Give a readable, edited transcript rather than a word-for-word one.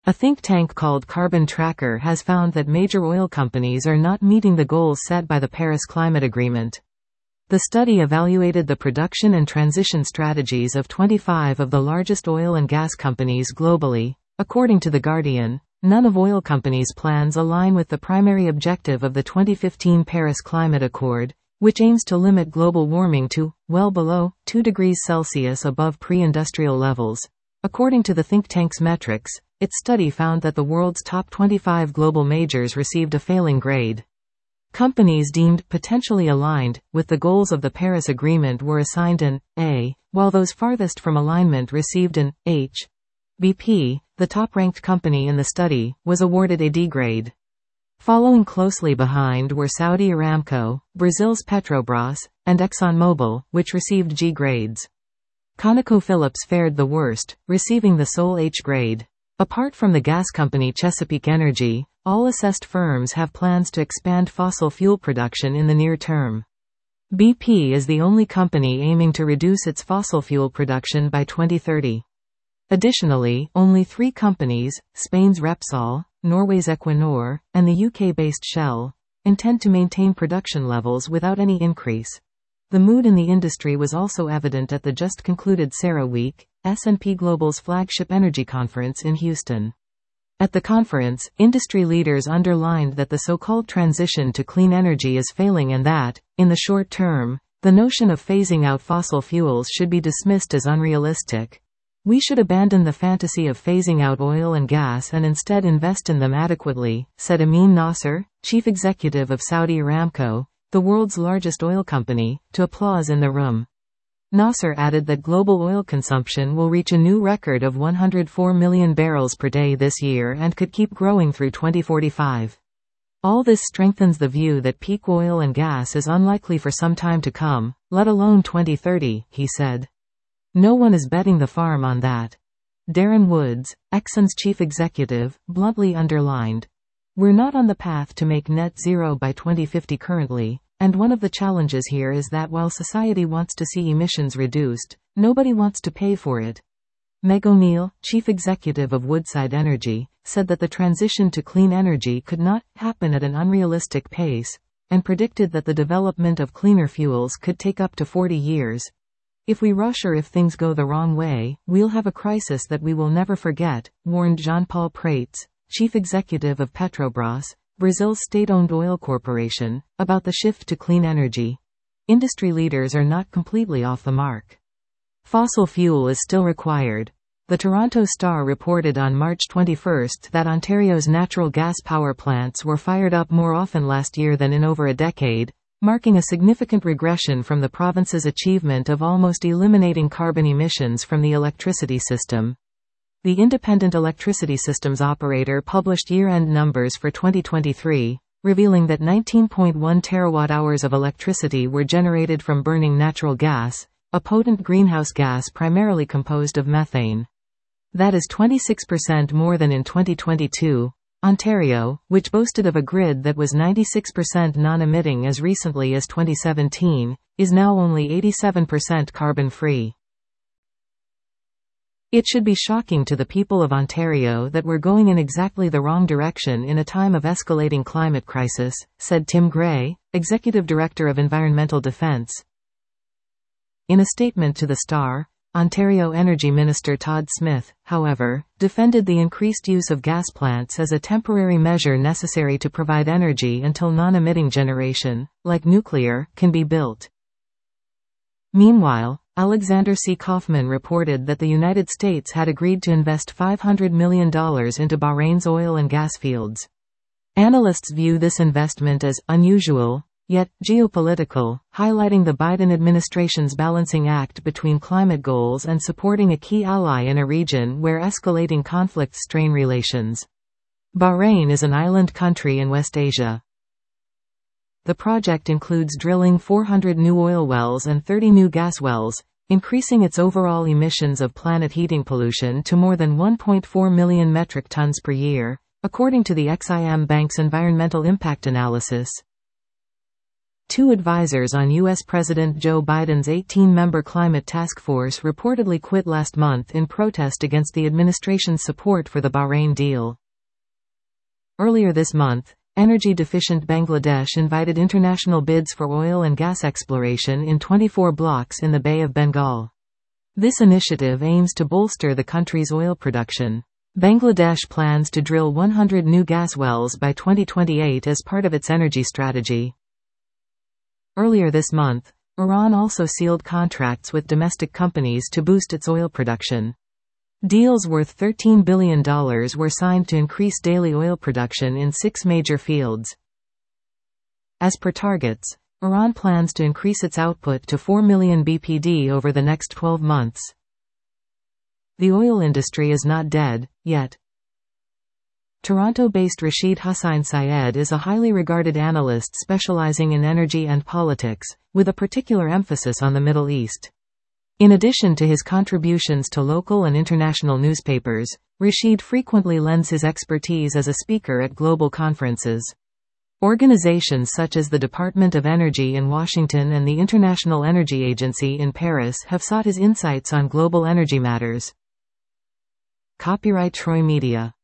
A think tank called Carbon Tracker has found that major oil companies are not meeting the goals set by the Paris Climate Agreement. The study evaluated the production and transition strategies of 25 of the largest oil and gas companies globally. According to The Guardian, none of oil companies' plans align with the primary objective of the 2015 Paris Climate Accord, which aims to limit global warming to, well below, 2 degrees Celsius above pre-industrial levels. According to the think tank's metrics, its study found that the world's top 25 global majors received a failing grade. Companies deemed potentially aligned with the goals of the Paris Agreement were assigned an A, while those farthest from alignment received an H. BP, the top-ranked company in the study, was awarded a D grade. Following closely behind were Saudi Aramco, Brazil's Petrobras, and ExxonMobil, which received G grades. ConocoPhillips fared the worst, receiving the sole H grade. Apart from the gas company Chesapeake Energy, all assessed firms have plans to expand fossil fuel production in the near term. BP is the only company aiming to reduce its fossil fuel production by 2030. Additionally, only 3 companies, Spain's Repsol, Norway's Equinor, and the UK-based Shell, intend to maintain production levels without any increase. The mood in the industry was also evident at the just concluded CERAWeek, S&P Global's flagship energy conference in Houston. At the conference, industry leaders underlined that the so-called transition to clean energy is failing and that, in the short term, the notion of phasing out fossil fuels should be dismissed as unrealistic. We should abandon the fantasy of phasing out oil and gas and instead invest in them adequately, said Amin Nasser, chief executive of Saudi Aramco, the world's largest oil company, to applause in the room. Nasser added that global oil consumption will reach a new record of 104 million barrels per day this year and could keep growing through 2045. All this strengthens the view that peak oil and gas is unlikely for some time to come, let alone 2030, he said. No one is betting the farm on that. Darren Woods, Exxon's chief executive, bluntly underlined, "We're not on the path to make net zero by 2050 currently, and one of the challenges here is that while society wants to see emissions reduced, nobody wants to pay for it." Meg O'Neill, chief executive of Woodside Energy, said that the transition to clean energy could not happen at an unrealistic pace, and predicted that the development of cleaner fuels could take up to 40 years. "If we rush or if things go the wrong way, we'll have a crisis that we will never forget," warned Jean-Paul Prates, chief executive of Petrobras, Brazil's state-owned oil corporation, about the shift to clean energy. Industry leaders are not completely off the mark. Fossil fuel is still required. The Toronto Star reported on March 21 that Ontario's natural gas power plants were fired up more often last year than in over a decade, marking a significant regression from the province's achievement of almost eliminating carbon emissions from the electricity system. The Independent Electricity Systems Operator published year-end numbers for 2023, revealing that 19.1 terawatt-hours of electricity were generated from burning natural gas, a potent greenhouse gas primarily composed of methane. That is 26% more than in 2022. Ontario, which boasted of a grid that was 96% non-emitting as recently as 2017, is now only 87% carbon-free. It should be shocking to the people of Ontario that we're going in exactly the wrong direction in a time of escalating climate crisis, said Tim Gray, Executive Director of Environmental Defence. In a statement to the Star, Ontario Energy Minister Todd Smith, however, defended the increased use of gas plants as a temporary measure necessary to provide energy until non-emitting generation, like nuclear, can be built. Meanwhile, Alexander C. Kaufman reported that the United States had agreed to invest $500 million into Bahrain's oil and gas fields. Analysts view this investment as unusual, yet geopolitical, highlighting the Biden administration's balancing act between climate goals and supporting a key ally in a region where escalating conflicts strain relations. Bahrain is an island country in West Asia. The project includes drilling 400 new oil wells and 30 new gas wells, increasing its overall emissions of planet heating pollution to more than 1.4 million metric tons per year, according to the Exim Bank's environmental impact analysis. Two advisors on U.S. President Joe Biden's 18-member climate task force reportedly quit last month in protest against the administration's support for the Bahrain deal. Earlier this month, energy-deficient Bangladesh invited international bids for oil and gas exploration in 24 blocks in the Bay of Bengal. This initiative aims to bolster the country's oil production. Bangladesh plans to drill 100 new gas wells by 2028 as part of its energy strategy. Earlier this month, Iran also sealed contracts with domestic companies to boost its oil production. Deals worth $13 billion were signed to increase daily oil production in 6 major fields. As per targets, Iran plans to increase its output to 4 million BPD over the next 12 months. The oil industry is not dead, yet. Toronto-based Rashid Hussain Syed is a highly regarded analyst specializing in energy and politics, with a particular emphasis on the Middle East. In addition to his contributions to local and international newspapers, Rashid frequently lends his expertise as a speaker at global conferences. Organizations such as the Department of Energy in Washington and the International Energy Agency in Paris have sought his insights on global energy matters. Copyright Troy Media.